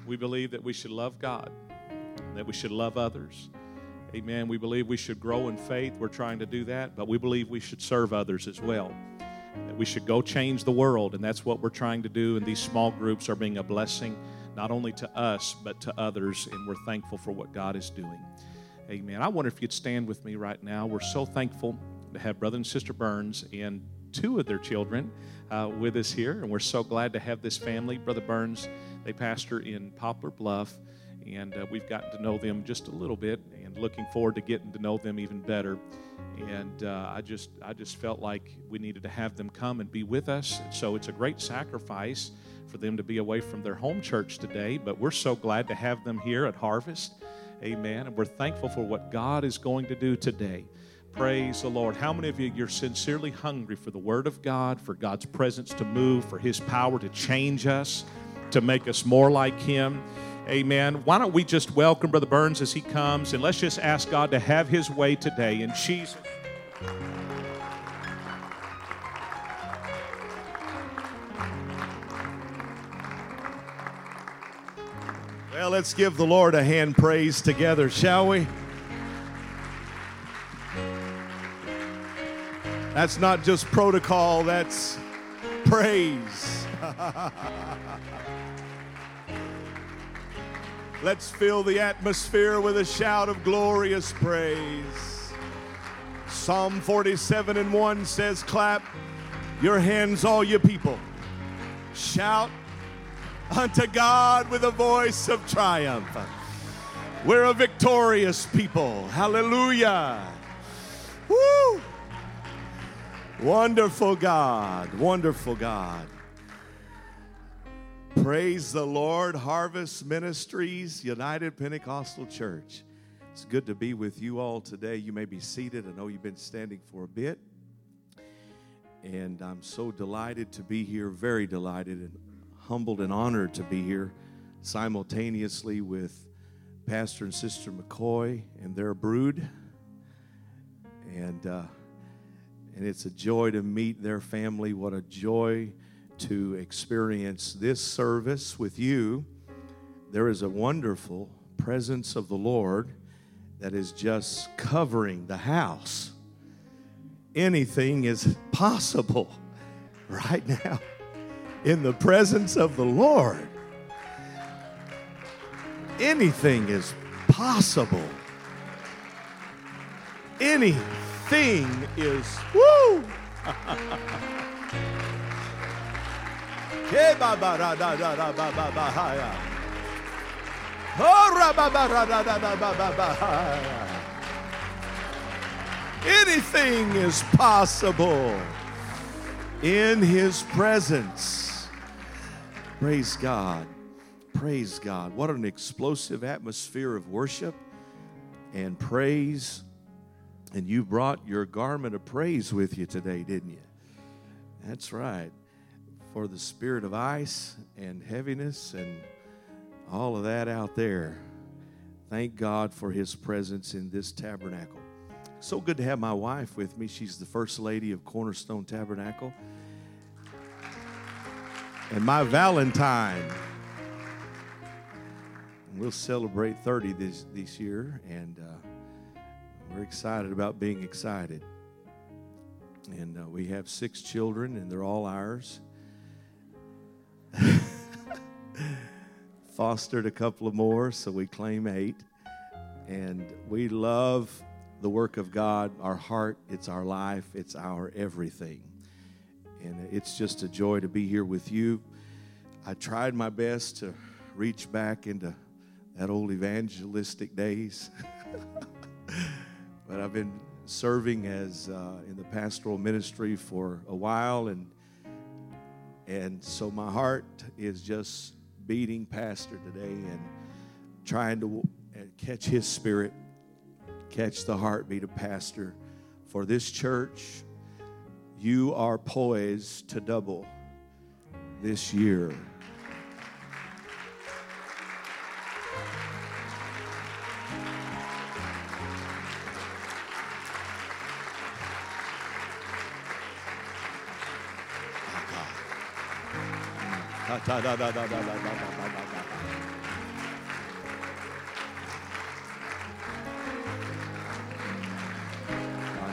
We believe that we should love God, that we should love others. Amen. We believe we should grow in faith. We're trying to do that, but we believe we should serve others as well. That we should go change the world, and that's what we're trying to do, and these small groups are being a blessing not only to us, but to others, and we're thankful for what God is doing. Amen. I wonder if you'd stand with me right now. We're so thankful to have Brother and Sister Burns and two of their children with us here, and we're so glad to have this family. Brother Burns, they pastor in Poplar Bluff, and we've gotten to know them just a little bit, and looking forward to getting to know them even better. And I just felt like we needed to have them come and be with us. So it's a great sacrifice for them to be away from their home church today, but we're so glad to have them here at Harvest. Amen. And we're thankful for what God is going to do today. Praise the Lord. How many of you're sincerely hungry for the Word of God, for God's presence to move, for His power to change us, to make us more like Him? Amen. Why don't we just welcome Brother Burns as he comes, and let's just ask God to have His way today in Jesus. Well, let's give the Lord a hand praise together, shall we? That's not just protocol, that's praise. Let's fill the atmosphere with a shout of glorious praise. Psalm 47:1 says, clap your hands, all you people. Shout unto God with a voice of triumph. We're a victorious people. Hallelujah. Woo! Wonderful God, wonderful God. Praise the Lord. Harvest Ministries, United Pentecostal Church. It's good to be with you all today. You may be seated. I know you've been standing for a bit. And I'm so delighted to be here, very delighted and humbled and honored to be here simultaneously with Pastor and Sister McCoy and their brood. And it's a joy to meet their family. What a joy to experience this service with you. There is a wonderful presence of the Lord that is just covering the house. Anything is possible right now in the presence of the Lord. Anything is possible. Anything is, woo! Anything is possible in His presence. Praise God. Praise God. What an explosive atmosphere of worship and praise. And you brought your garment of praise with you today, didn't you? That's right. For the spirit of ice and heaviness and all of that out there. Thank God for His presence in this tabernacle. So good to have my wife with me. She's the first lady of Cornerstone Tabernacle. And my Valentine. We'll celebrate 30 this year, and we're excited about being excited. And we have 6 children, and they're all ours. Fostered a couple of more, so we claim 8. And we love the work of God. Our heart, it's our life, it's our everything. And it's just a joy to be here with you. I tried my best to reach back into that old evangelistic days. But I've been serving as in the pastoral ministry for a while, and so my heart is just beating Pastor today and trying to catch his spirit, catch the heartbeat of Pastor. For this church, you are poised to double this year.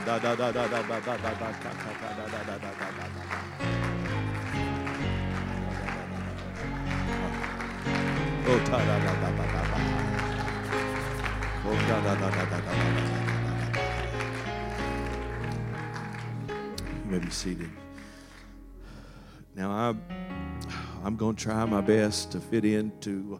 You may be seated. Now I'm going to try my best to fit into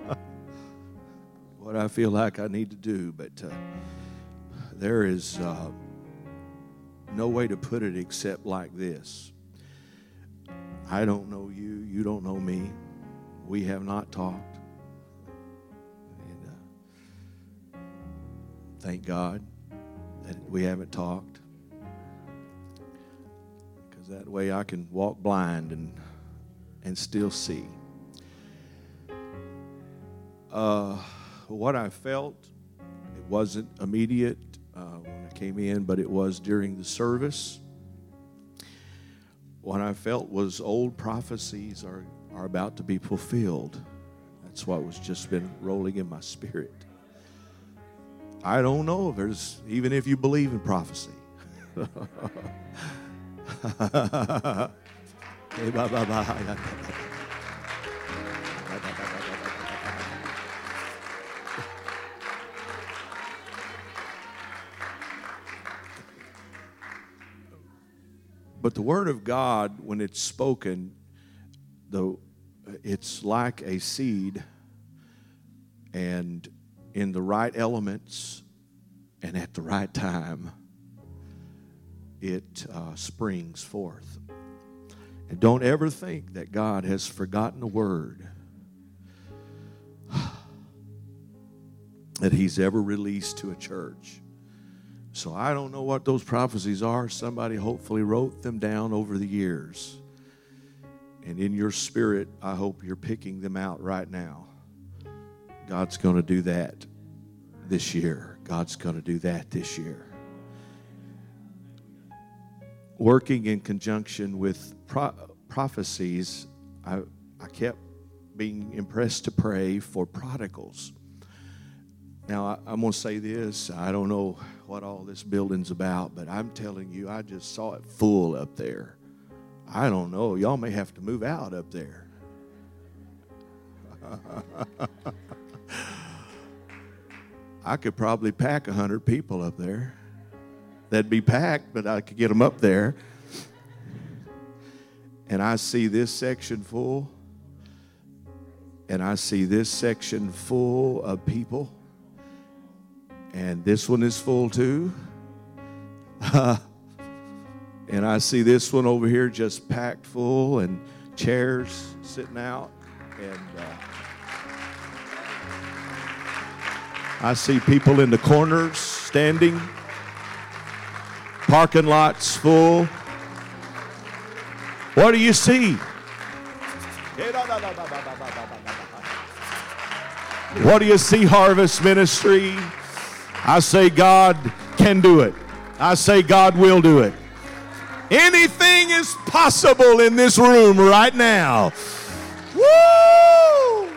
what I feel like I need to do, but there is no way to put it except like this. I don't know you, you don't know me. We have not talked. And thank God that we haven't talked, because that way I can walk blind and still see. What I felt, it wasn't immediate when I came in, but it was during the service. What I felt was old prophecies are about to be fulfilled. That's what was just been rolling in my spirit. I don't know if there's, even if you believe in prophecy. But the Word of God, when it's spoken, it's like a seed, and in the right elements and at the right time, it springs forth. And don't ever think that God has forgotten a word that He's ever released to a church. So I don't know what those prophecies are. Somebody hopefully wrote them down over the years. And in your spirit, I hope you're picking them out right now. God's going to do that this year. God's going to do that this year. Working in conjunction with prophecies, I kept being impressed to pray for prodigals. Now, I'm going to say this. I don't know what all this building's about, but I'm telling you, I just saw it full up there. I don't know. Y'all may have to move out up there. I could probably pack 100 people up there. They'd be packed, but I could get them up there. And I see this section full. And I see this section full of people. And this one is full too. And I see this one over here just packed full and chairs sitting out. And I see people in the corners standing. Parking lots full. What do you see? What do you see, Harvest Ministry? I say God can do it. I say God will do it. Anything is possible in this room right now. Woo!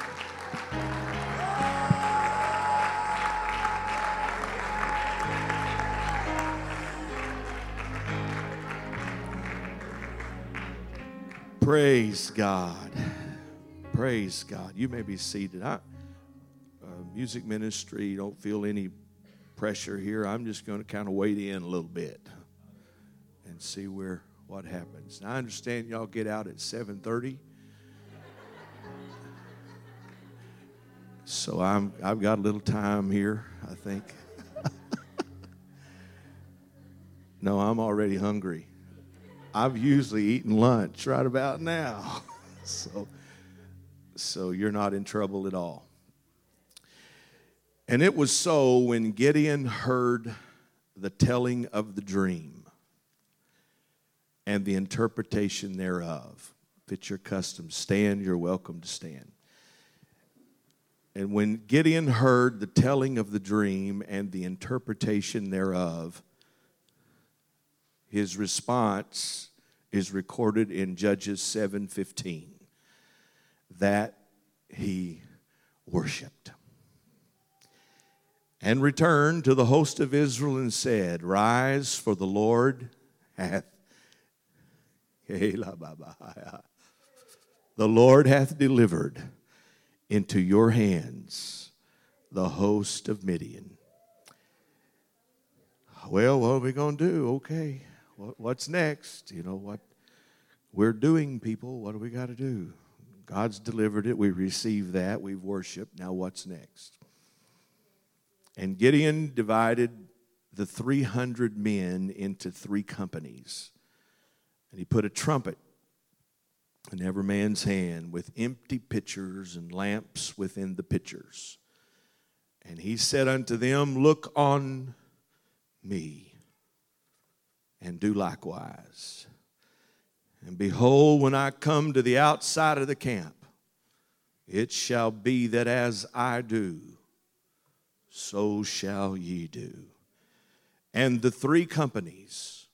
Praise God. Praise God. You may be seated. Music ministry, don't feel any pressure here. I'm just going to kind of wade in a little bit and see what happens. Now, I understand y'all get out at 7:30. So I've got a little time here, I think. No, I'm already hungry. I've usually eaten lunch right about now. So you're not in trouble at all. And it was so when Gideon heard the telling of the dream and the interpretation thereof. If it's your custom, stand, you're welcome to stand. And when Gideon heard the telling of the dream and the interpretation thereof, his response is recorded in Judges 7:15, that he worshiped. and returned to the host of Israel and said, Rise, for the Lord hath the Lord hath delivered into your hands the host of Midian. Well, what are we going to do? Okay, what's next? You know what we're doing, people. What do we got to do? God's delivered it. We received that. We've worshiped. Now what's next? And Gideon divided the 300 men into 3 companies. And he put a trumpet in every man's hand with empty pitchers and lamps within the pitchers. And he said unto them, Look on me, and do likewise. And behold, when I come to the outside of the camp, it shall be that as I do, so shall ye do. And the 3 companies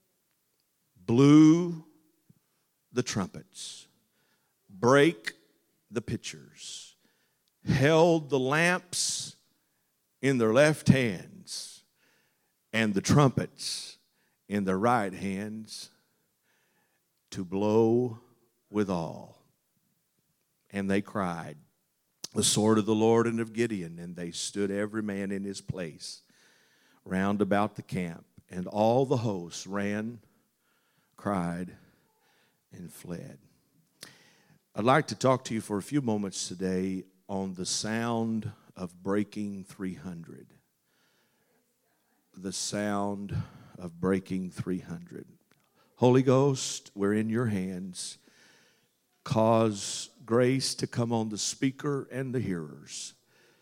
blew the trumpets, brake the pitchers, held the lamps in their left hands, and the trumpets in their right hands, to blow withal. And they cried, The sword of the Lord and of Gideon. And they stood every man in his place round about the camp. And all the hosts ran, cried, and fled. I'd like to talk to you for a few moments today on the sound of breaking 300. The sound of breaking 300. Holy Ghost, we're in your hands. Cause grace to come on the speaker and the hearers.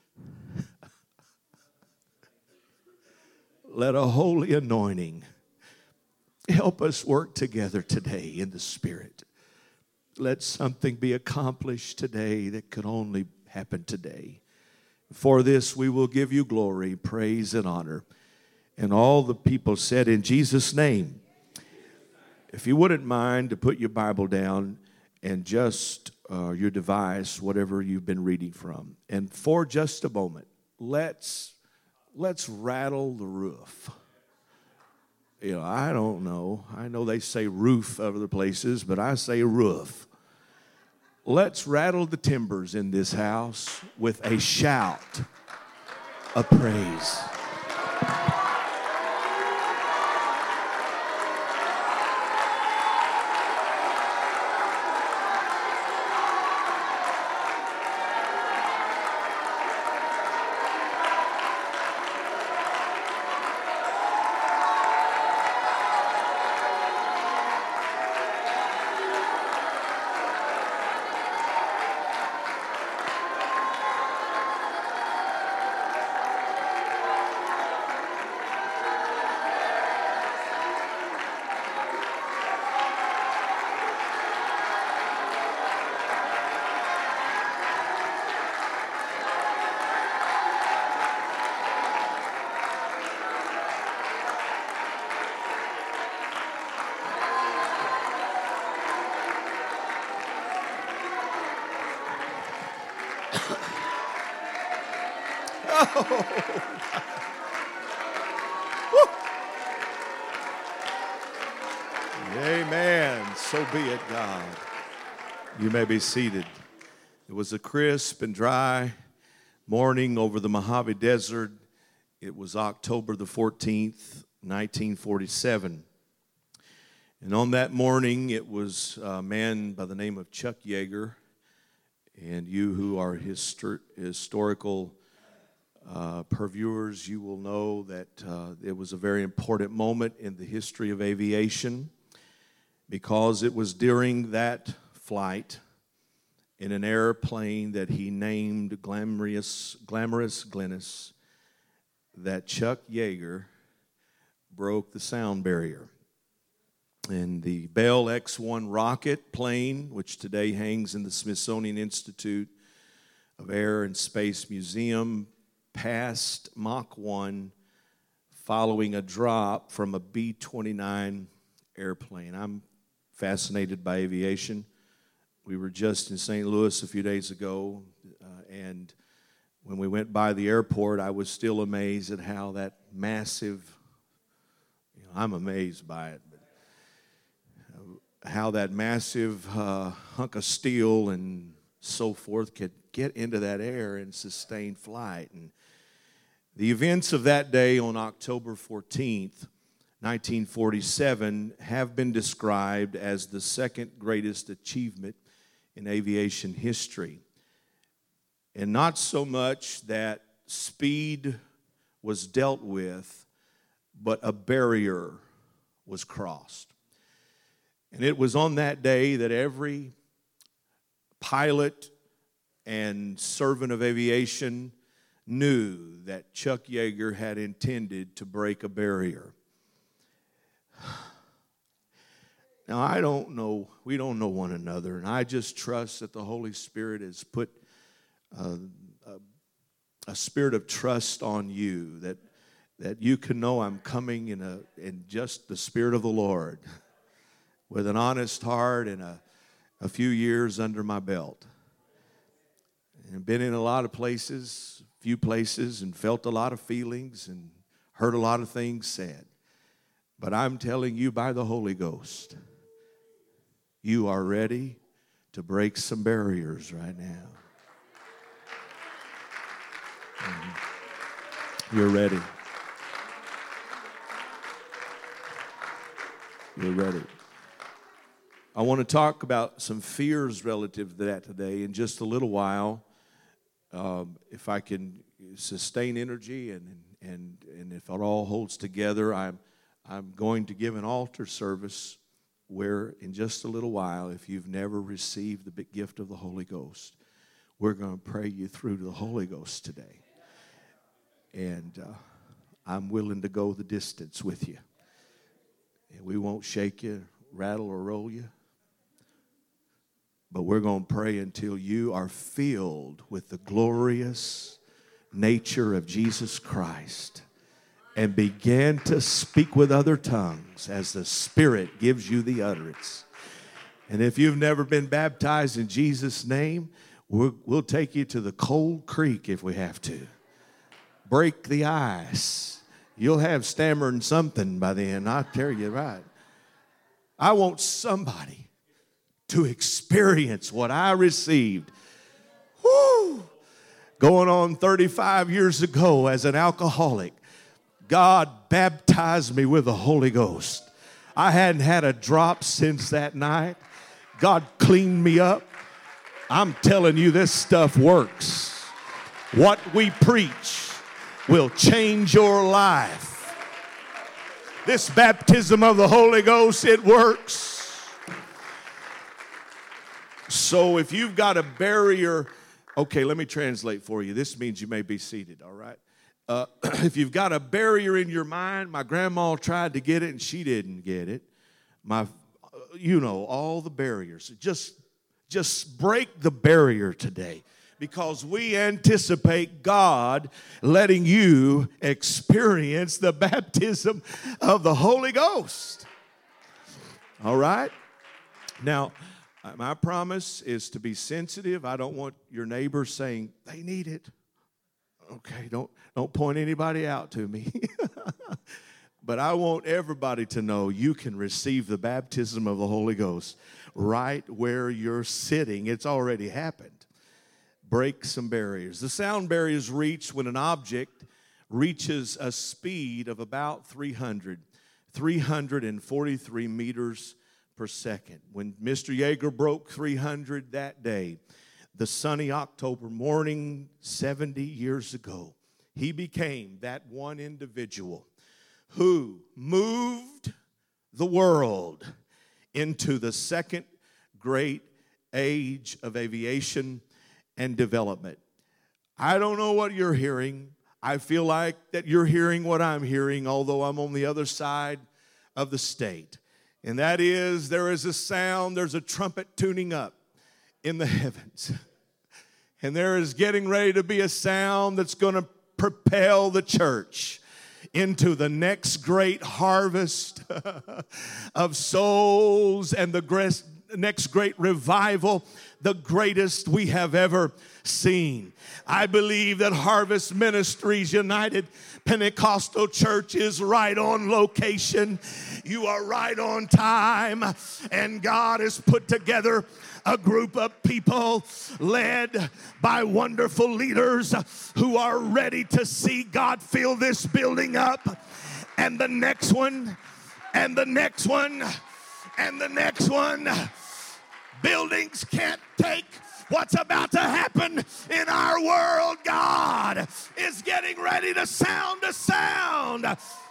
Let a holy anointing help us work together today in the Spirit. Let something be accomplished today that could only happen today. For this we will give you glory, praise, and honor. And all the people said, in Jesus' name. If you wouldn't mind to put your Bible down and just your device, whatever you've been reading from. And for just a moment, let's rattle the roof. You know, I don't know. I know they say roof other places, but I say roof. Let's rattle the timbers in this house with a shout of praise. Amen. So be it, God. You may be seated. It was a crisp and dry morning over the Mojave Desert. It was October the 14th, 1947. And on that morning, it was a man by the name of Chuck Yeager. And you who are historical purveyors, you will know that it was a very important moment in the history of aviation, because it was during that flight in an airplane that he named Glamorous Glennis that Chuck Yeager broke the sound barrier. And the Bell X-1 rocket plane, which today hangs in the Smithsonian Institute of Air and Space Museum, passed Mach 1 following a drop from a B-29 airplane. I'm fascinated by aviation. We were just in St. Louis a few days ago, and When we went by the airport, I was still amazed at how that massive, I'm amazed by it, but how that massive hunk of steel and so forth could get into that air and sustain flight. And the events of that day on October 14th, 1947, have been described as the second greatest achievement in aviation history. And not so much that speed was dealt with, but a barrier was crossed. And it was on that day that every pilot and servant of aviation knew that Chuck Yeager had intended to break a barrier. Now, I don't know, we don't know one another, and I just trust that the Holy Spirit has put a spirit of trust on you, that you can know I'm coming in just the Spirit of the Lord, with an honest heart and a few years under my belt. And been in a lot of places, few places, and felt a lot of feelings and heard a lot of things said. But I'm telling you by the Holy Ghost, you are ready to break some barriers right now. You're ready. You're ready. I want to talk about some fears relative to that today in just a little while. If I can sustain energy and if it all holds together, I'm going to give an altar service where in just a little while, if you've never received the big gift of the Holy Ghost, we're going to pray you through to the Holy Ghost today. And I'm willing to go the distance with you. And we won't shake you, rattle, or roll you. But we're going to pray until you are filled with the glorious nature of Jesus Christ and begin to speak with other tongues as the Spirit gives you the utterance. And if you've never been baptized in Jesus' name, we'll take you to the cold creek if we have to. Break the ice. You'll have stammering something by then, I tell you right. I want somebody to experience what I received. Woo! Going on 35 years ago as an alcoholic, God baptized me with the Holy Ghost. I hadn't had a drop since that night. God cleaned me up. I'm telling you, this stuff works. What we preach will change your life. This baptism of the Holy Ghost, it works. So if you've got a barrier, okay, let me translate for you. This means you may be seated, all right? If you've got a barrier in your mind, my grandma tried to get it and she didn't get it. All the barriers. Just break the barrier today, because we anticipate God letting you experience the baptism of the Holy Ghost. All right? Now, my promise is to be sensitive. I don't want your neighbors saying, they need it. Okay, don't point anybody out to me. But I want everybody to know you can receive the baptism of the Holy Ghost right where you're sitting. It's already happened. Break some barriers. The sound barrier is reached when an object reaches a speed of about 343 meters per second. When Mr. Yeager broke 300 that day, the sunny October morning 70 years ago, he became that one individual who moved the world into the second great age of aviation and development. I don't know what you're hearing. I feel like that you're hearing what I'm hearing, although I'm on the other side of the state. And that is, there is a sound, there's a trumpet tuning up in the heavens. And there is getting ready to be a sound that's going to propel the church into the next great harvest of souls and the next great revival, the greatest we have ever seen. I believe that Harvest Ministries United Pentecostal Church is right on location. You are right on time, and God has put together a group of people led by wonderful leaders who are ready to see God fill this building up, and the next one, and the next one, and the next one. Buildings can't take what's about to happen in our world. God is getting ready to sound a sound.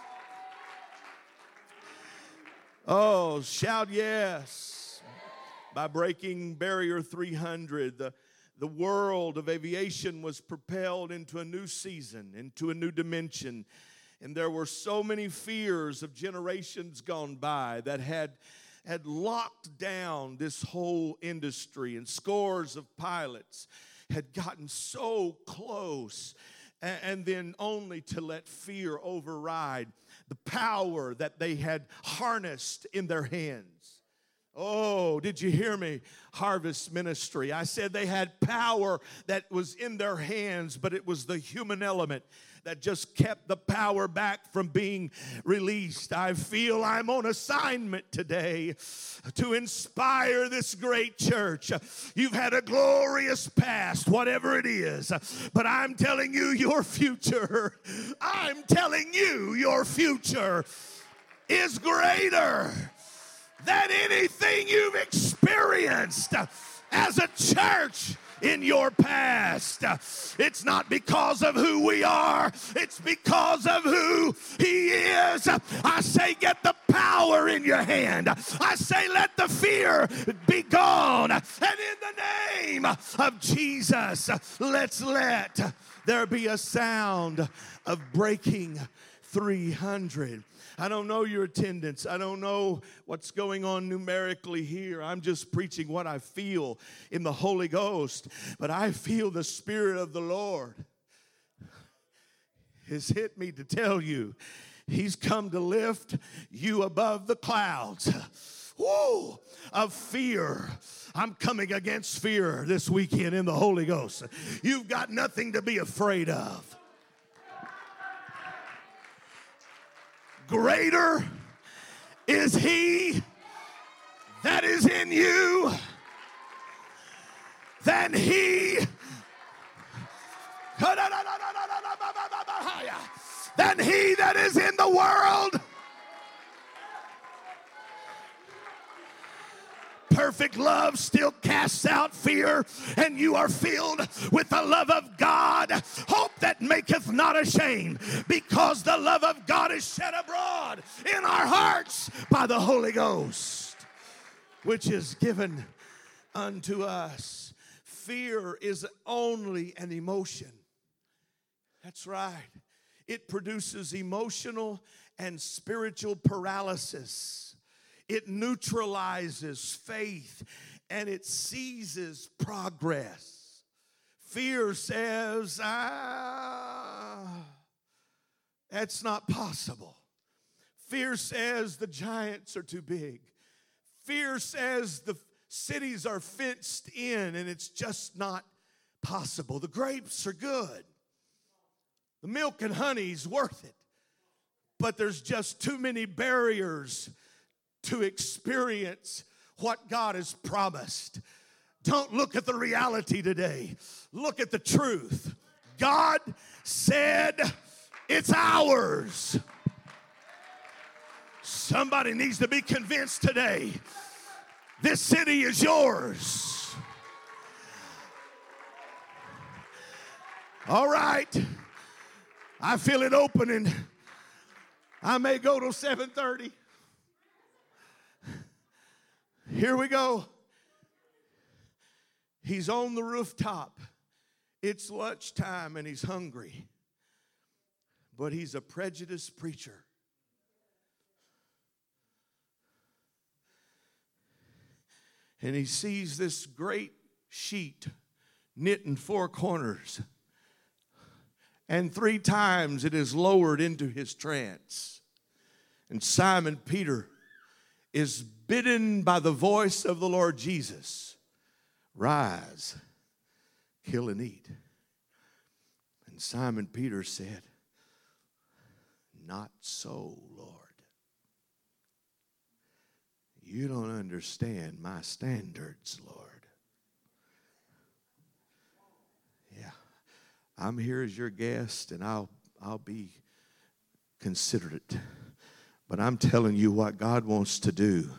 Oh, shout yes. By breaking Barrier 300, the world of aviation was propelled into a new season, into a new dimension. And there were so many fears of generations gone by that had locked down this whole industry, and scores of pilots had gotten so close, and then only to let fear override the power that they had harnessed in their hands. Oh, did you hear me? Harvest Ministry. I said they had power that was in their hands, but it was the human element that just kept the power back from being released. I feel I'm on assignment today to inspire this great church. You've had a glorious past, whatever it is, but I'm telling you, your future, I'm telling you, your future is greater than anything you've experienced as a church in your past. It's not because of who we are, it's because of who He is. I say, get the power in your hand. I say, let the fear be gone. And in the name of Jesus, let's let there be a sound of breaking 300. I don't know your attendance. I don't know what's going on numerically here. I'm just preaching what I feel in the Holy Ghost. But I feel the Spirit of the Lord has hit me to tell you He's come to lift you above the clouds. Woo! Of fear. I'm coming against fear this weekend in the Holy Ghost. You've got nothing to be afraid of. Greater is He that is in you than he that is in the world. Perfect love still casts out fear, and you are filled with the love of God, hope that maketh not ashamed, because the love of God is shed abroad in our hearts by the Holy Ghost, which is given unto us. Fear is only an emotion. That's right. It produces emotional and spiritual paralysis. It neutralizes faith, and it seizes progress. Fear says, that's not possible. Fear says the giants are too big. Fear says the cities are fenced in, and it's just not possible. The grapes are good. The milk and honey's worth it. But there's just too many barriers to experience what God has promised. Don't look at the reality today. Look at the truth. God said it's ours. Somebody needs to be convinced today. This city is yours. All right. I feel it opening. I may go till 7:30. Here we go. He's on the rooftop. It's lunchtime and he's hungry. But he's a prejudiced preacher. And he sees this great sheet knit in four corners. And 3 times it is lowered into his trance. And Simon Peter is bidden by the voice of the Lord Jesus, rise, kill and eat. And Simon Peter said, not so, Lord. You don't understand my standards, Lord. Yeah, I'm here as your guest, and I'll be considerate. But I'm telling you what God wants to do.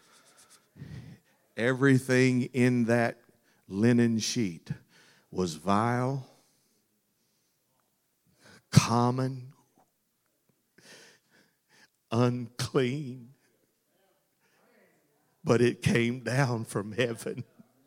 Everything in that linen sheet was vile, common, unclean, but it came down from heaven.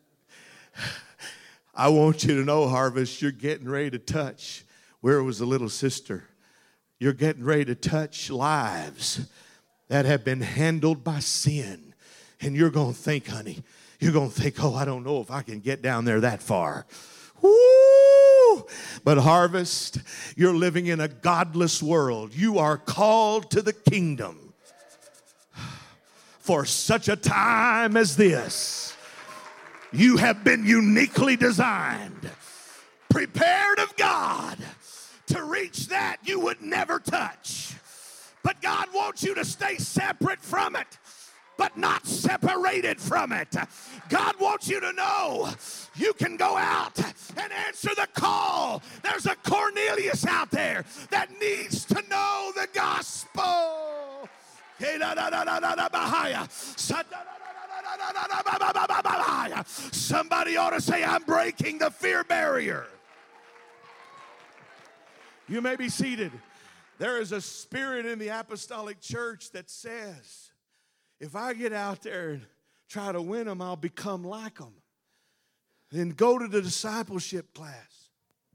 I want you to know, Harvest, you're getting ready to touch. Where was the little sister? You're getting ready to touch lives that have been handled by sin. And you're going to think, honey, you're going to think, oh, I don't know if I can get down there that far. Woo! But Harvest, you're living in a godless world. You are called to the kingdom for such a time as this. You have been uniquely designed, prepared of God to reach that you would never touch. But God wants you to stay separate from it, but not separated from it. God wants you to know you can go out and answer the call. There's a Cornelius out there that needs to know the gospel. Somebody ought to say, I'm breaking the fear barrier. You may be seated. There is a spirit in the apostolic church that says, if I get out there and try to win them, I'll become like them. Then go to the discipleship class.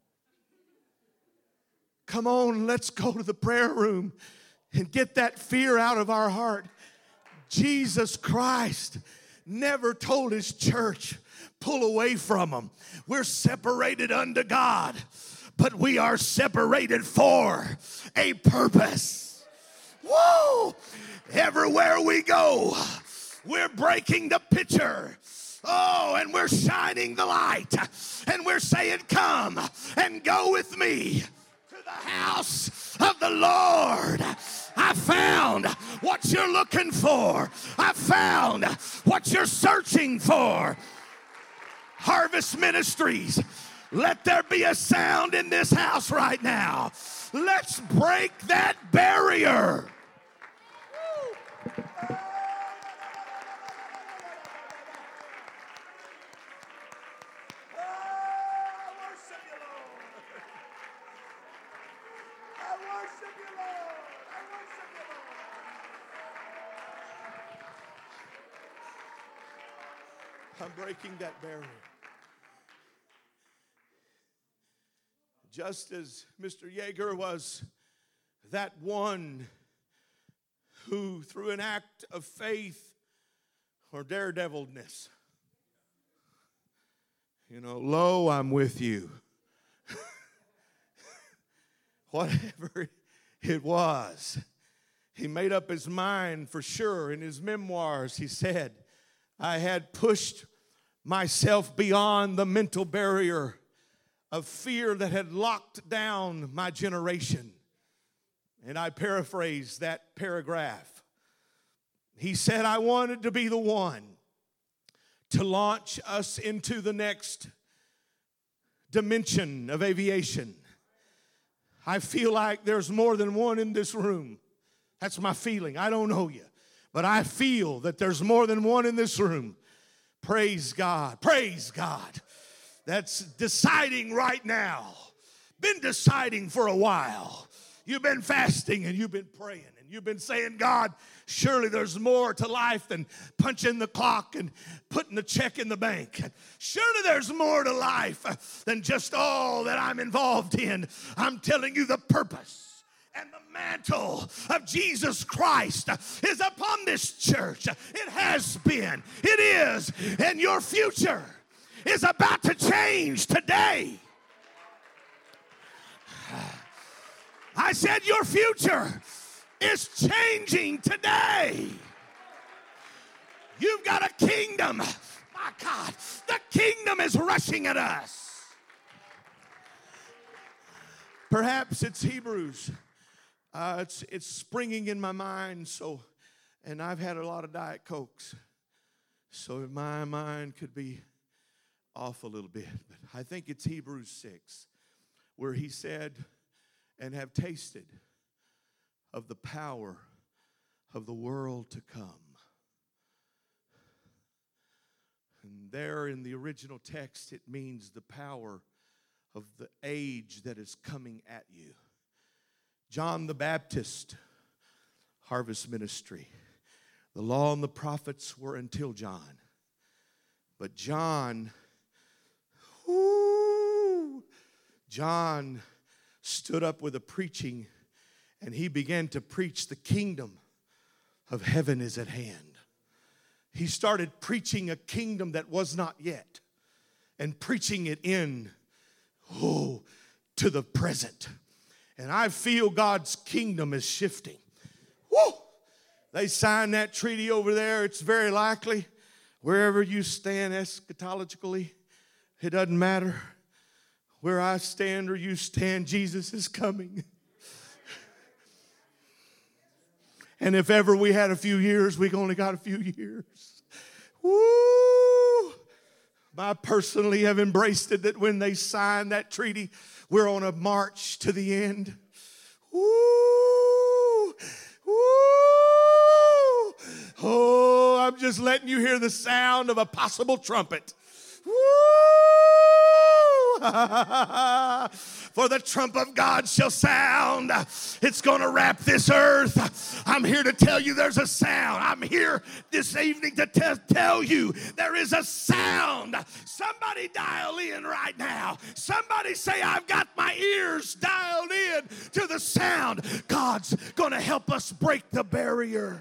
Come on, let's go to the prayer room and get that fear out of our heart. Jesus Christ never told his church, pull away from them. We're separated unto God, but we are separated for a purpose. Woo! Everywhere we go, we're breaking the picture. Oh, and we're shining the light. And we're saying, come and go with me to the house of the Lord. I found what you're looking for. I found what you're searching for. Harvest Ministries, let there be a sound in this house right now. Let's break that barrier. I'm breaking that barrier. Just as Mr. Yeager was that one who, through an act of faith or daredevilness, lo, I'm with you. Whatever it was, he made up his mind for sure. In his memoirs, he said, I had pushed myself beyond the mental barrier of fear that had locked down my generation. And I paraphrase that paragraph. He said, I wanted to be the one to launch us into the next dimension of aviation. I feel like there's more than one in this room. That's my feeling. I don't know you, but I feel that there's more than one in this room. Praise God. Praise God. That's deciding right now. Been deciding for a while. You've been fasting and you've been praying and you've been saying, God, surely there's more to life than punching the clock and putting the check in the bank. Surely there's more to life than just all that I'm involved in. I'm telling you, the purpose and the mantle of Jesus Christ is upon this church. It has been, it is, and your future is about to change today. I said your future is changing today. You've got a kingdom. My God, the kingdom is rushing at us. Perhaps it's Hebrews. It's springing in my mind. And I've had a lot of Diet Cokes. So my mind could be off a little bit. But I think it's Hebrews 6, where he said, and have tasted of the power of the world to come. And there in the original text, it means the power of the age that is coming at you. John the Baptist, harvest ministry. The law and the prophets were until John. But John stood up with a preaching, and he began to preach the kingdom of heaven is at hand. He started preaching a kingdom that was not yet, and preaching it to the present. And I feel God's kingdom is shifting. Woo! They signed that treaty over there. It's very likely, wherever you stand eschatologically, it doesn't matter. Where I stand or you stand, Jesus is coming. And if ever we had a few years, we only got a few years. Woo! I personally have embraced it that when they signed that treaty, we're on a march to the end. Woo! Woo! Oh, I'm just letting you hear the sound of a possible trumpet. Woo! For the trump of God shall sound. It's going to wrap this earth. I'm here to tell you there's a sound. I'm here this evening to tell you there is a sound. Somebody dial in right now. Somebody say, I've got my ears dialed in to the sound. God's going to help us break the barrier.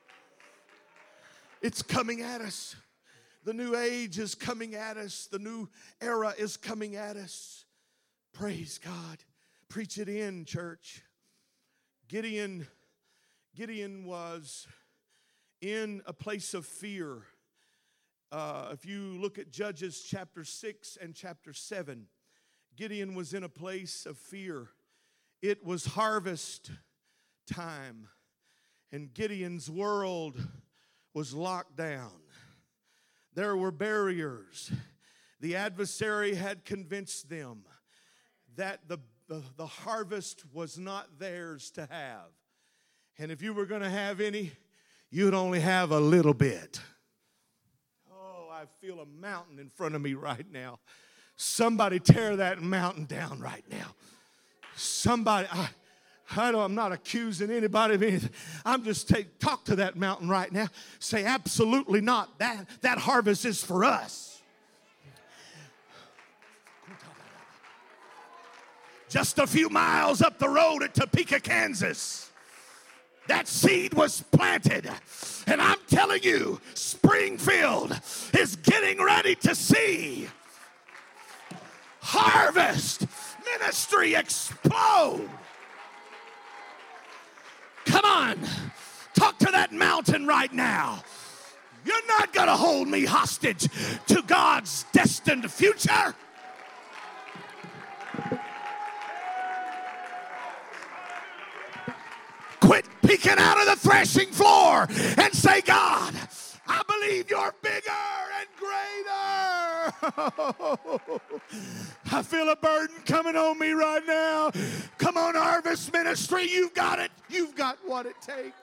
It's coming at us. The new age is coming at us. The new era is coming at us. Praise God. Preach it in, church. Gideon was in a place of fear. If you look at Judges chapter 6 and chapter 7, Gideon was in a place of fear. It was harvest time, and Gideon's world was locked down. There were barriers. The adversary had convinced them that the harvest was not theirs to have. And if you were going to have any, you'd only have a little bit. Oh, I feel a mountain in front of me right now. Somebody tear that mountain down right now. Somebody, I'm not accusing anybody of anything. I'm just talk to that mountain right now. Say, absolutely not. That harvest is for us. Just a few miles up the road at Topeka, Kansas, that seed was planted. And I'm telling you, Springfield is getting ready to see harvest ministry explode. Come on, talk to that mountain right now. You're not going to hold me hostage to God's destined future. Quit peeking out of the threshing floor and say, God, I believe you're bigger and greater. I feel a burden coming on me right now. Come on, Harvest Ministry, you've got it. You've got what it takes.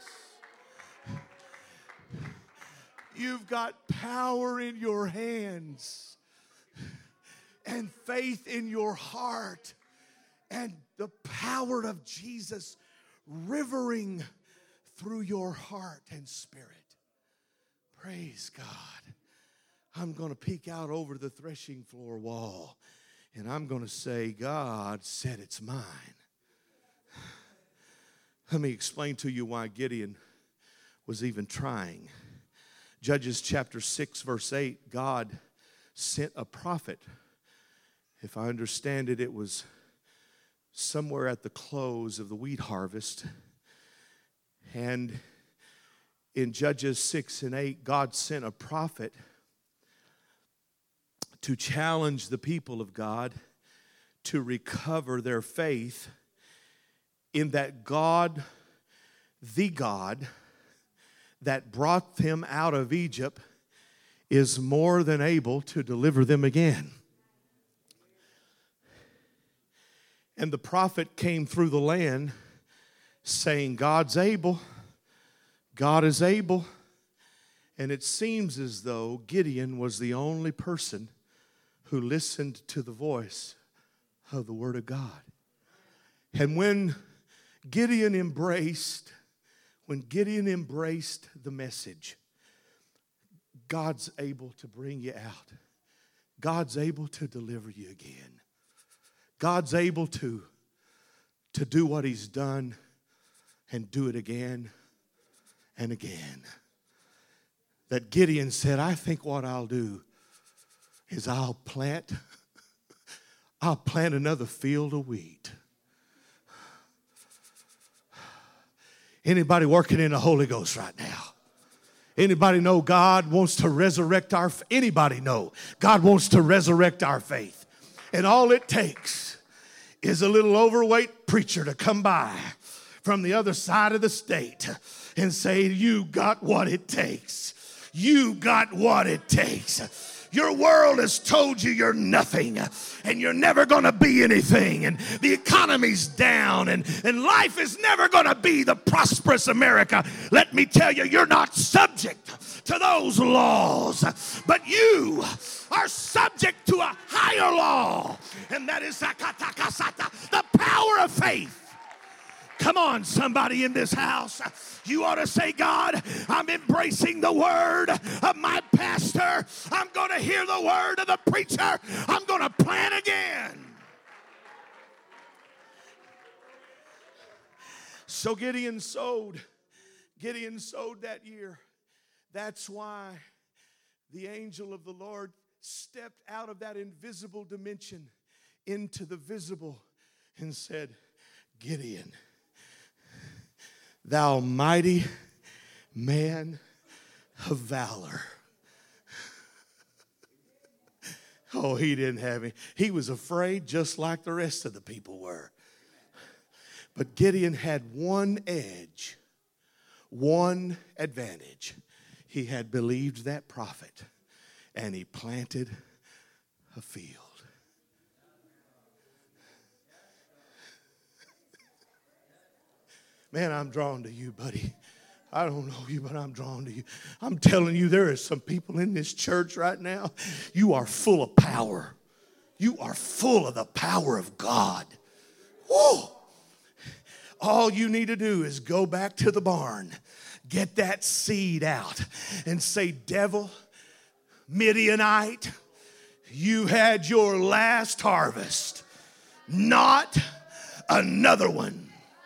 You've got power in your hands and faith in your heart and the power of Jesus rivering through your heart and spirit. Praise God. I'm going to peek out over the threshing floor wall and I'm going to say, God said it's mine. Let me explain to you why Gideon was even trying. Judges chapter 6 verse 8, God sent a prophet. If I understand it, it was somewhere at the close of the wheat harvest. And in Judges 6 and 8, God sent a prophet to challenge the people of God to recover their faith in that God, the God that brought them out of Egypt, is more than able to deliver them again. And the prophet came through the land saying, God's able, God is able. And it seems as though Gideon was the only person who listened to the voice of the Word of God. And when Gideon embraced the message, God's able to bring you out. God's able to deliver you again. God's able to do what He's done and do it again and again. That Gideon said, I think what I'll do is I'll plant another field of wheat. Anybody working in the Holy Ghost right now? Anybody know God wants to resurrect anybody know God wants to resurrect our faith? And all it takes is a little overweight preacher to come by from the other side of the state and say, you got what it takes. You got what it takes. Your world has told you you're nothing and you're never going to be anything, and the economy's down and life is never going to be the prosperous America. Let me tell you, you're not subject to those laws, but you are subject to a higher law, and that is the power of faith. Come on, somebody in this house. You ought to say, God, I'm embracing the word of my pastor. I'm going to hear the word of the preacher. I'm going to plant again. So Gideon sowed that year. That's why the angel of the Lord stepped out of that invisible dimension into the visible and said, Gideon, thou mighty man of valor. Oh, he didn't have any. He was afraid just like the rest of the people were. But Gideon had one edge, one advantage. He had believed that prophet, and he planted a field. Man, I'm drawn to you, buddy. I don't know you, but I'm drawn to you. I'm telling you, there are some people in this church right now. You are full of power. You are full of the power of God. Whoa! All you need to do is go back to the barn, get that seed out, and say, devil, Midianite, you had your last harvest, not another one.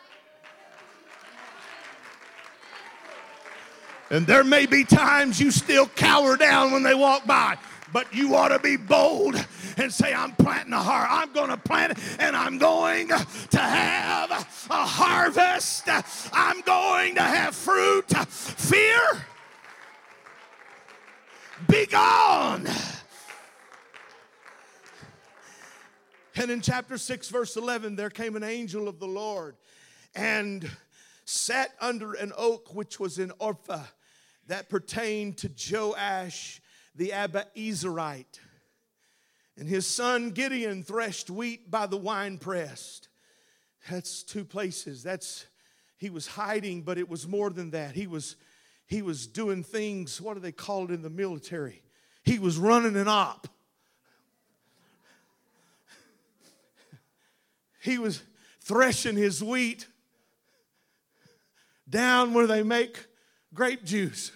And there may be times you still cower down when they walk by, but you ought to be bold and say, I'm planting a heart. I'm going to plant it, and I'm going to have a harvest. I'm going to have fruit. Fear, be gone. And in chapter 6, verse 11, there came an angel of the Lord and sat under an oak which was in Ophrah, that pertained to Joash the Abiezrite. And his son Gideon threshed wheat by the winepress. That's two places. He was hiding, but it was more than that. He was doing things, what do they call it in the military? He was running an op. He was threshing his wheat down where they make grape juice.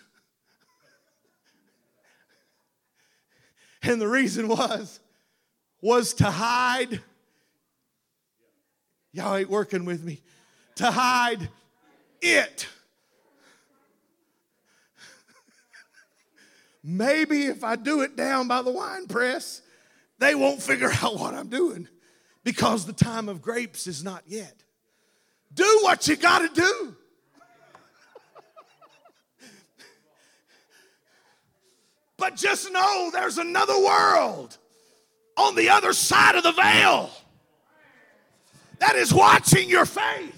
And the reason was to hide. Y'all ain't working with me. To hide it. Maybe if I do it down by the wine press, they won't figure out what I'm doing, because the time of grapes is not yet. Do what you got to do. But just know there's another world on the other side of the veil that is watching your faith.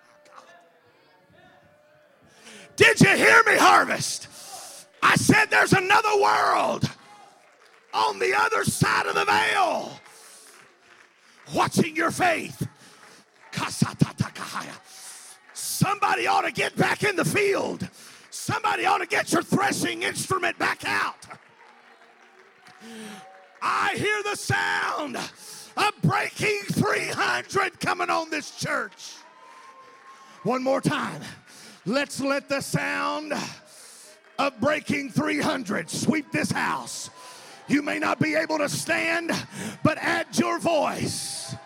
Did you hear me, Harvest? I said there's another world on the other side of the veil watching your faith. Somebody ought to get back in the field. Somebody ought to get your threshing instrument back out. I hear the sound of breaking 300 coming on this church. One more time. Let's let the sound of breaking 300 sweep this house. You may not be able to stand, but add your voice.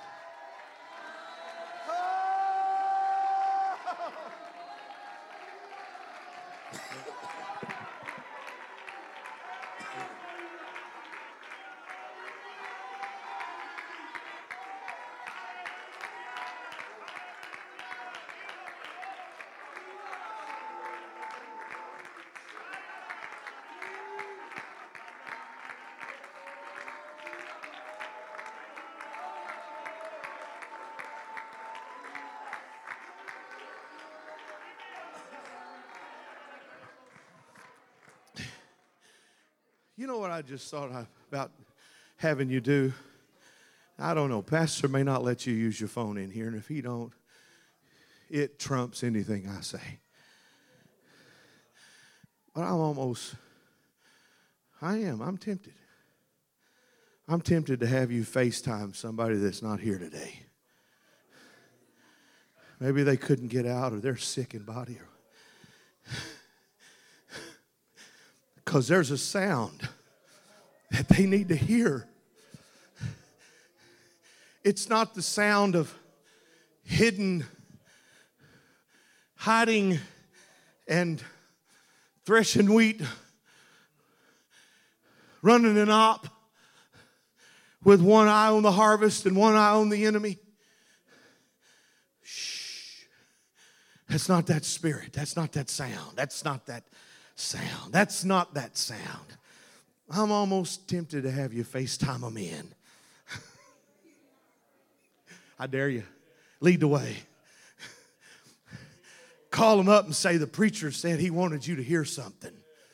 You know what I just thought about having you do? I don't know. Pastor may not let you use your phone in here, and if he don't, it trumps anything I say. But I'm tempted. I'm tempted to have you FaceTime somebody that's not here today. Maybe they couldn't get out, or they're sick in body, because there's a sound that they need to hear. It's not the sound of hiding and threshing wheat, running an op with one eye on the harvest and one eye on the enemy. Shh. That's not that spirit. That's not that sound. That's not that sound. That's not that sound. I'm almost tempted to have you FaceTime them in. I dare you. Lead the way. Call them up and say, the preacher said he wanted you to hear something.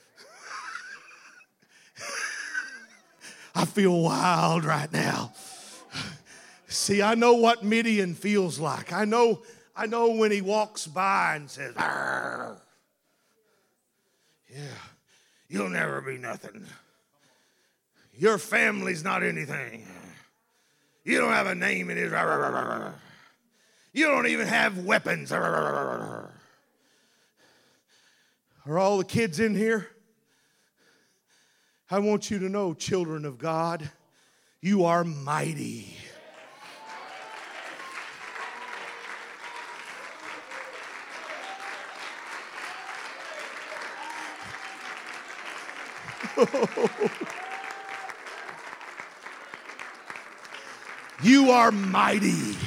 I feel wild right now. See, I know what Midian feels like. I know when he walks by and says, "Arr." Yeah, you'll never be nothing. Your family's not anything. You don't have a name in Israel. You don't even have weapons. Are all the kids in here? I want you to know, children of God, you are mighty. You are mighty.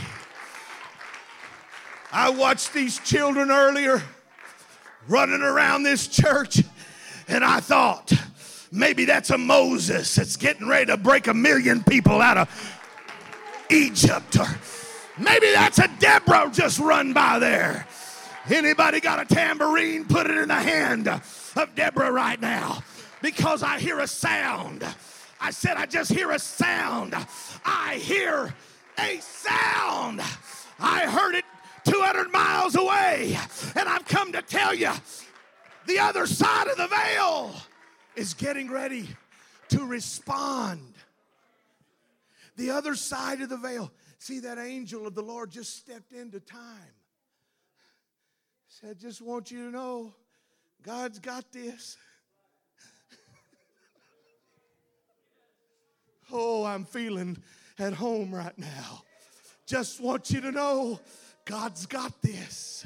I watched these children earlier running around this church, and I thought, maybe that's a Moses that's getting ready to break 1 million people out of Egypt. Or maybe that's a Deborah just run by there. Anybody got a tambourine? Put it in the hand of Deborah right now. Because I hear a sound. I said I just hear a sound. I hear a sound. I heard it 200 miles away. And I've come to tell you, the other side of the veil is getting ready to respond. The other side of the veil. See, that angel of the Lord just stepped into time. Said, just want you to know, God's got this. Oh, I'm feeling at home right now. Just want you to know, God's got this.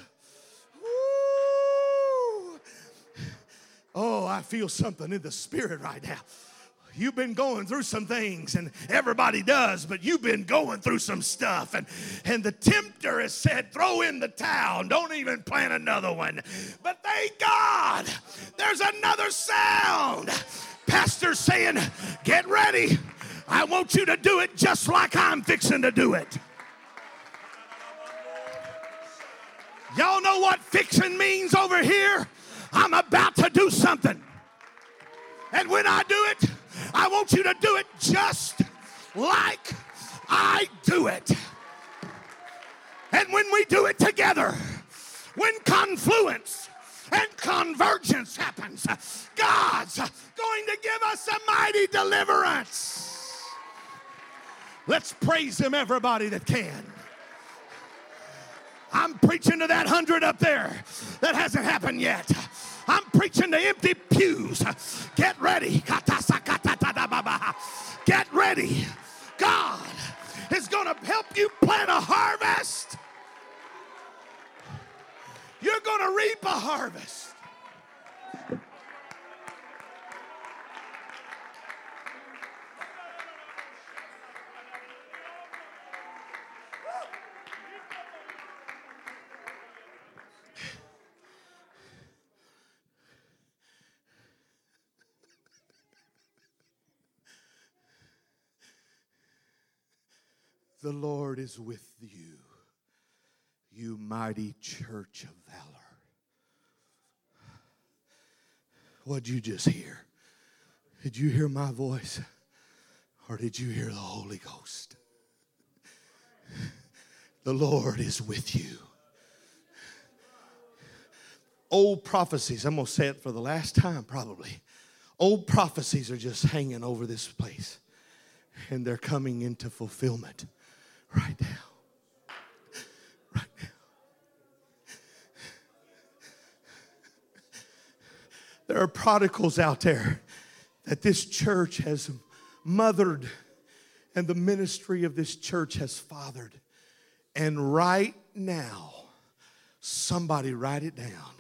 Woo! Oh, I feel something in the spirit right now. You've been going through some things, and everybody does, but you've been going through some stuff. And the tempter has said, throw in the towel. Don't even plan another one. But thank God, there's another sound. Pastor's saying, get ready. I want you to do it just like I'm fixing to do it. Y'all know what fixing means over here? I'm about to do something. And when I do it, I want you to do it just like I do it. And when we do it together, when confluence and convergence happens, God's going to give us a mighty deliverance. Let's praise Him, everybody that can. I'm preaching to that 100 up there that hasn't happened yet. I'm preaching to empty pews. Get ready. Get ready. God is going to help you plant a harvest. You're going to reap a harvest. The Lord is with you, you mighty church of valor. What'd you just hear? Did you hear my voice? Or did you hear the Holy Ghost? The Lord is with you. Old prophecies, I'm going to say it for the last time probably. Old prophecies are just hanging over this place. And they're coming into fulfillment. Right now. Right now. There are prodigals out there that this church has mothered and the ministry of this church has fathered. And right now, somebody write it down.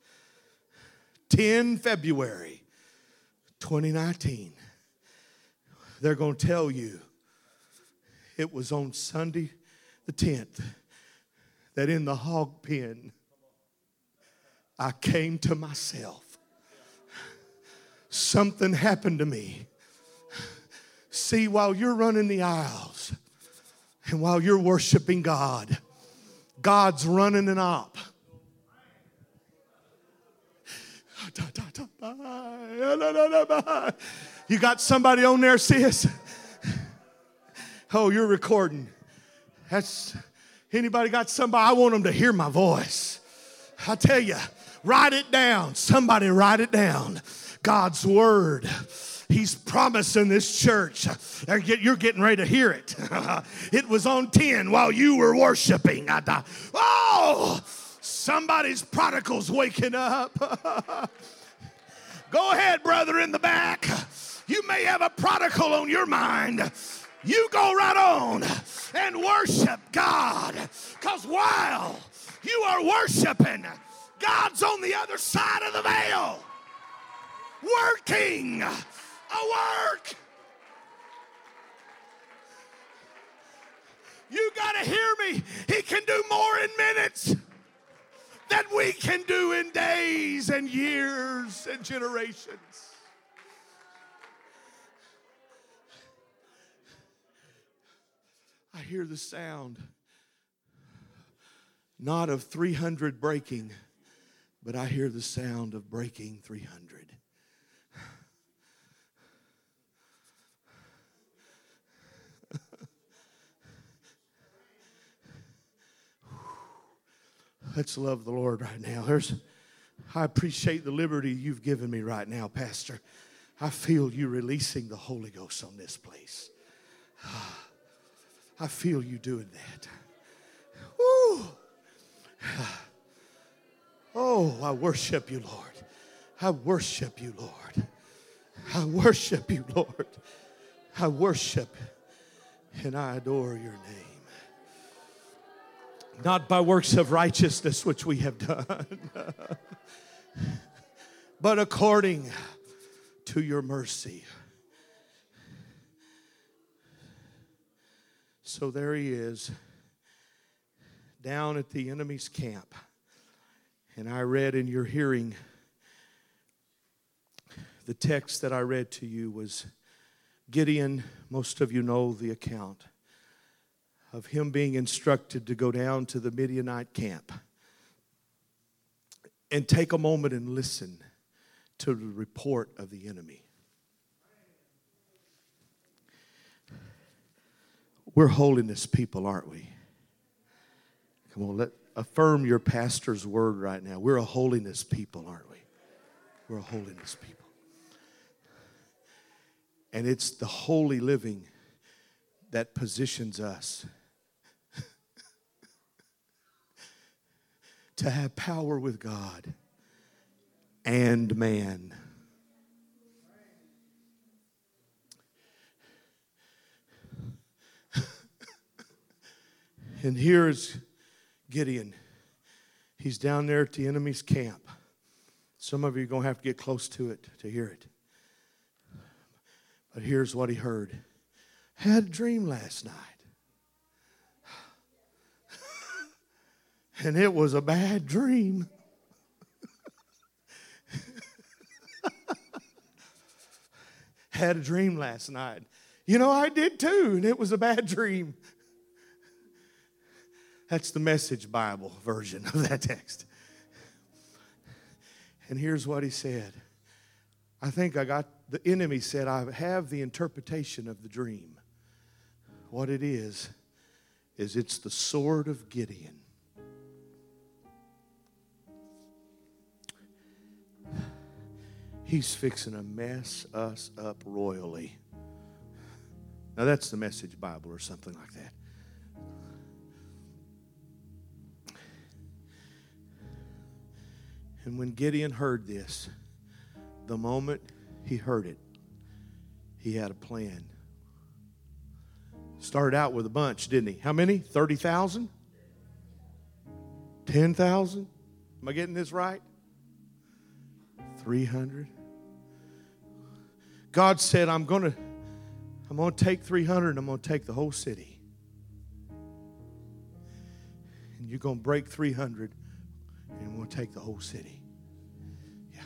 10 February 2019. They're going to tell you it was on Sunday the 10th that in the hog pen I came to myself. Something happened to me. See, while you're running the aisles and while you're worshiping God, God's running an op. You got somebody on there, sis? Oh, you're recording. Anybody got somebody? I want them to hear my voice. I tell you, write it down. Somebody write it down. God's word. He's promising this church. You're getting ready to hear it. It was on 10 while you were worshiping. Oh, somebody's prodigal's waking up. Go ahead, brother in the back. You may have a prodigal on your mind. You go right on and worship God. Because while you are worshiping, God's on the other side of the veil. Working a work. You got to hear me. He can do more in minutes than we can do in days and years and generations. I hear the sound, not of 300 breaking, but I hear the sound of breaking 300. Let's love the Lord right now. I appreciate the liberty you've given me right now, Pastor. I feel you releasing the Holy Ghost on this place. I feel you doing that. Woo. Oh, I worship you, Lord. I worship you, Lord. I worship you, Lord. I worship and I adore your name. Not by works of righteousness which we have done, but according to your mercy So there he is, down at the enemy's camp. And I read in your hearing, the text that I read to you was Gideon. Most of you know the account of him being instructed to go down to the Midianite camp and take a moment and listen to the report of the enemy. We're holiness people, aren't we? Come on, affirm your pastor's word right now. We're a holiness people, aren't we? We're a holiness people. And it's the holy living that positions us to have power with God and man. And here's Gideon. He's down there at the enemy's camp. Some of you are going to have to get close to it to hear it. But here's what he heard. Had a dream last night. And it was a bad dream. Had a dream last night. You know, I did too, and it was a bad dream. That's the Message Bible version of that text. And here's what he said. The enemy said, I have the interpretation of the dream. What it is it's the sword of Gideon. He's fixing to mess us up royally. Now that's the Message Bible or something like that. And when Gideon heard this, the moment he heard it, he had a plan. Started out with a bunch, didn't he? How many? 30,000? 10,000? Am I getting this right? 300? God said, I'm going to take 300 and I'm going to take the whole city. And you're going to break 300 and we'll take the whole city. Yeah.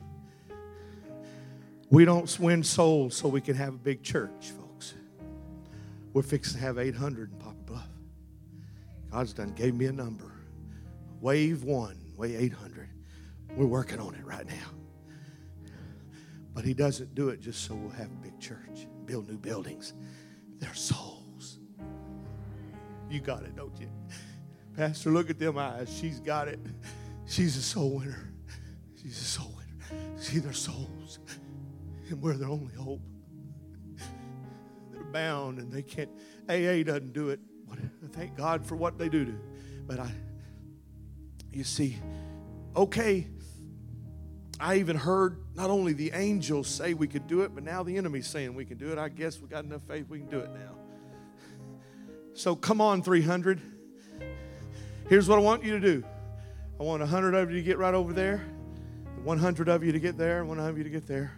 We don't win souls so we can have a big church, folks. We're fixing to have 800 in Poplar Bluff. God's done gave me a number. Wave 800. We're working on it right now. But he doesn't do it just so we'll have a big church, build new buildings. They're souls. You got it, don't you? Pastor, look at them eyes. She's got it. She's a soul winner. She's a soul winner. See, they're souls. And we're their only hope. They're bound and they can't. AA doesn't do it. Thank God for what they do. But you see, okay, I even heard not only the angels say we could do it, but now the enemy's saying we can do it. I guess we got enough faith we can do it now. So come on, 300. Here's what I want you to do. I want 100 of you to get right over there, 100 of you to get there, 100 of you to get there.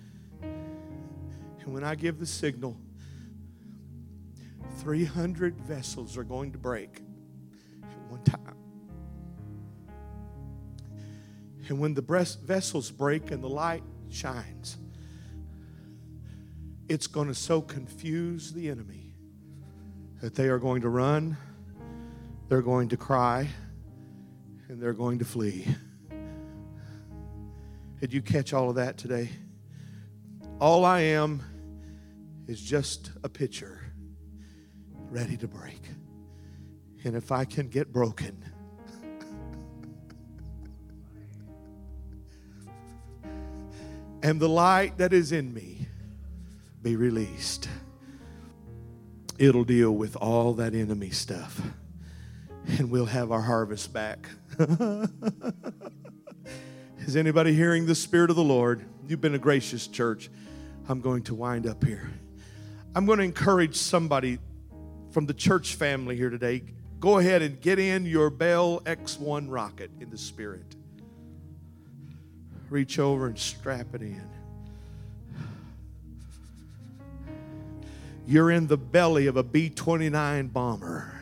And when I give the signal, 300 vessels are going to break at one time. And when the vessels break and the light shines, it's going to so confuse the enemy that they are going to run, they're going to cry, and they're going to flee. Did you catch all of that today? All I am is just a pitcher ready to break. And if I can get broken, and the light that is in me be released, it'll deal with all that enemy stuff. And we'll have our harvest back. Is anybody hearing the Spirit of the Lord? You've been a gracious church. I'm going to wind up here. I'm going to encourage somebody from the church family here today. Go ahead and get in your Bell X1 rocket in the Spirit. Reach over and strap it in. You're in the belly of a B-29 bomber,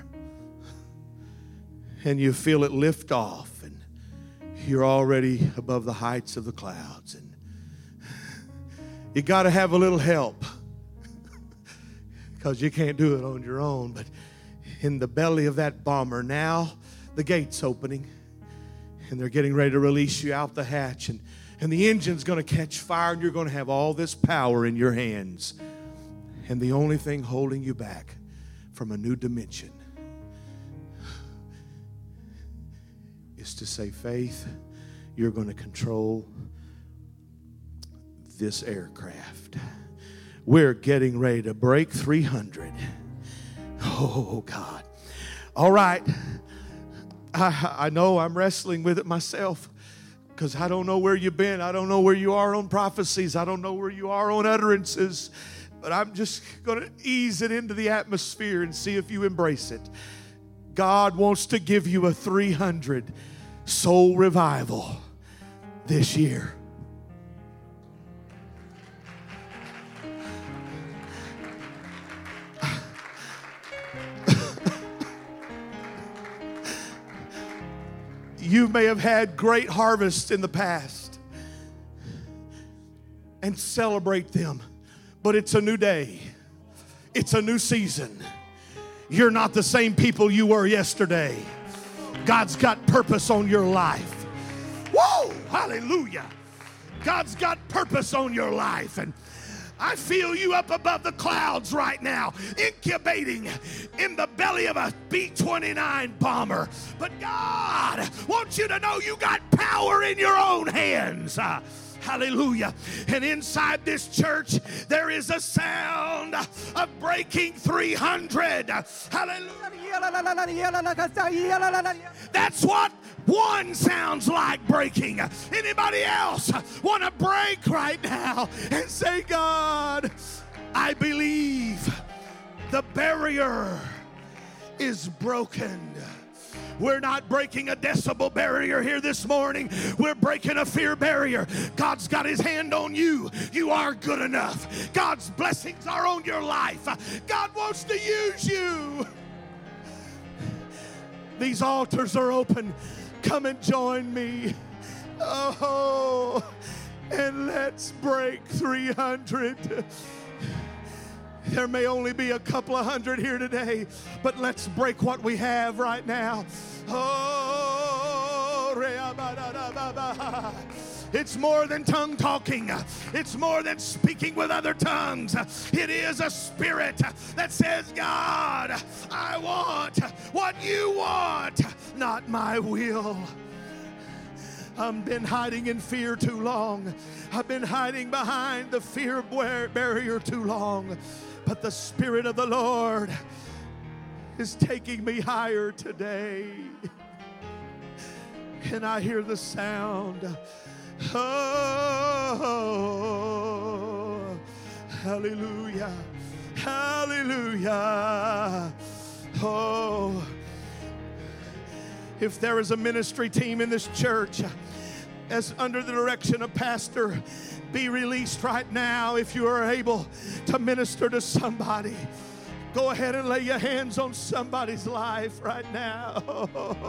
and you feel it lift off, and you're already above the heights of the clouds, and you got to have a little help because you can't do it on your own. But in the belly of that bomber, now the gate's opening, and they're getting ready to release you out the hatch, and the engine's going to catch fire, and you're going to have all this power in your hands. And the only thing holding you back from a new dimension is to say, Faith, you're going to control this aircraft. We're getting ready to break 300. Oh, God. All right. I know I'm wrestling with it myself because I don't know where you've been. I don't know where you are on prophecies. I don't know where you are on utterances. But I'm just going to ease it into the atmosphere and see if you embrace it. God wants to give you a 300 soul revival this year. You may have had great harvests in the past and celebrate them, but it's a new day. It's a new season. You're not the same people you were yesterday. God's got purpose on your life. Whoa, hallelujah. God's got purpose on your life. And I feel you up above the clouds right now, incubating in the belly of a B-29 bomber. But God wants you to know you got power in your own hands. Hallelujah. And inside this church, there is a sound of breaking 300. Hallelujah. That's what one sounds like breaking. Anybody else want to break right now and say, God, I believe the barrier is broken. We're not breaking a decibel barrier here this morning. We're breaking a fear barrier. God's got his hand on you. You are good enough. God's blessings are on your life. God wants to use you. These altars are open. Come and join me. Oh, and let's break 300. There may only be a couple of hundred here today, but let's break what we have right now. Oh, it's more than tongue talking. It's more than speaking with other tongues. It is a spirit that says, God, I want what you want, not my will. I've been hiding in fear too long. I've been hiding behind the fear barrier too long. But the Spirit of the Lord is taking me higher today. And I hear the sound. Oh, hallelujah. Hallelujah. Oh, if there is a ministry team in this church as under the direction of Pastor, be released right now. If you are able to minister to somebody, go ahead and lay your hands on somebody's life right now.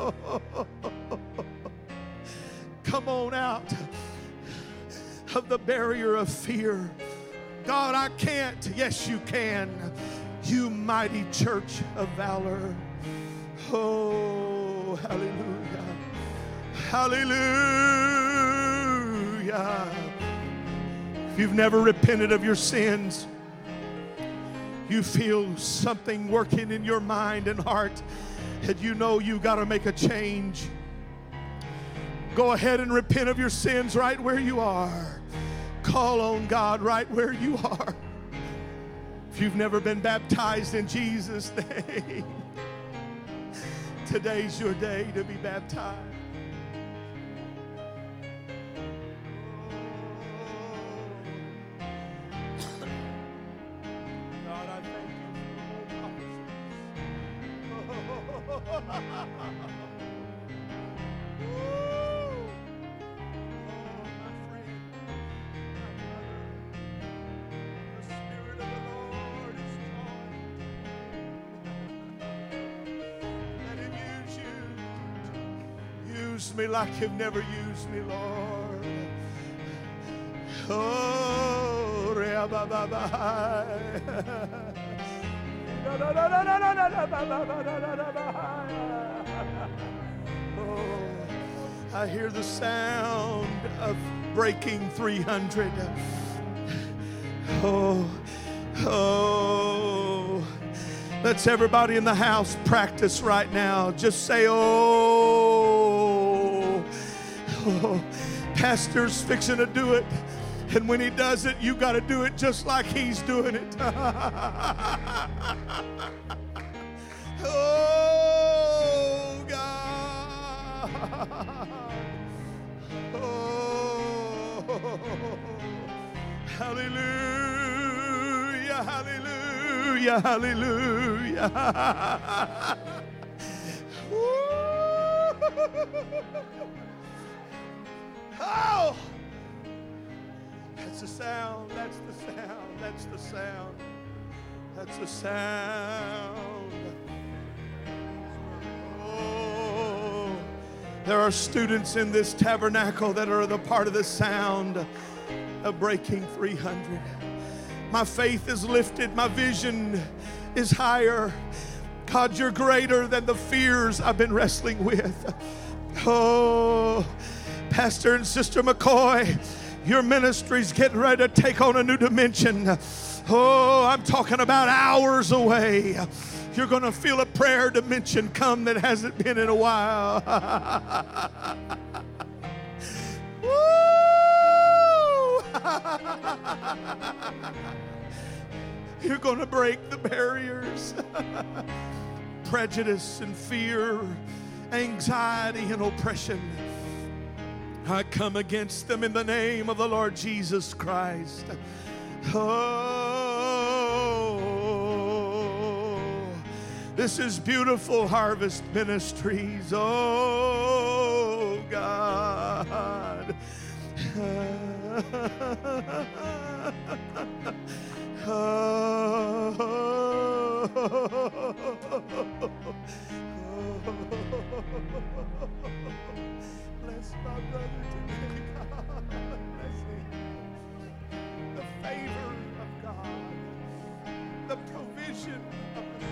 Come on out of the barrier of fear. God, I can't. Yes, you can. You mighty church of valor. Oh, hallelujah. Hallelujah. If you've never repented of your sins, you feel something working in your mind and heart, and you know you got to make a change, go ahead and repent of your sins right where you are. Call on God right where you are. If you've never been baptized in Jesus' name, today's your day to be baptized. God, I thank you for all prophecies. The Spirit of the Lord is use me like you've never used me, Lord. Oh, I hear the sound of breaking 300. Oh, let's everybody in the house practice right now. Just say, oh. Pastor's fixing to do it. And when he does it, you got to do it just like he's doing it. Oh, God. Oh, hallelujah, hallelujah, hallelujah. Oh, that's the sound, that's the sound, that's the sound, that's the sound. Oh, there are students in this tabernacle that are the part of the sound of breaking 300. My faith is lifted, my vision is higher. God, you're greater than the fears I've been wrestling with. Oh, Pastor and Sister McCoy, your ministry's getting ready to take on a new dimension. Oh, I'm talking about hours away. You're going to feel a prayer dimension come that hasn't been in a while. Woo! You're going to break the barriers. Prejudice and fear, anxiety and oppression. I come against them in the name of the Lord Jesus Christ. Oh, this is Beautiful Harvest Ministries. Oh, God. Bless my brother today, God. Bless him. The favor of God, the provision of the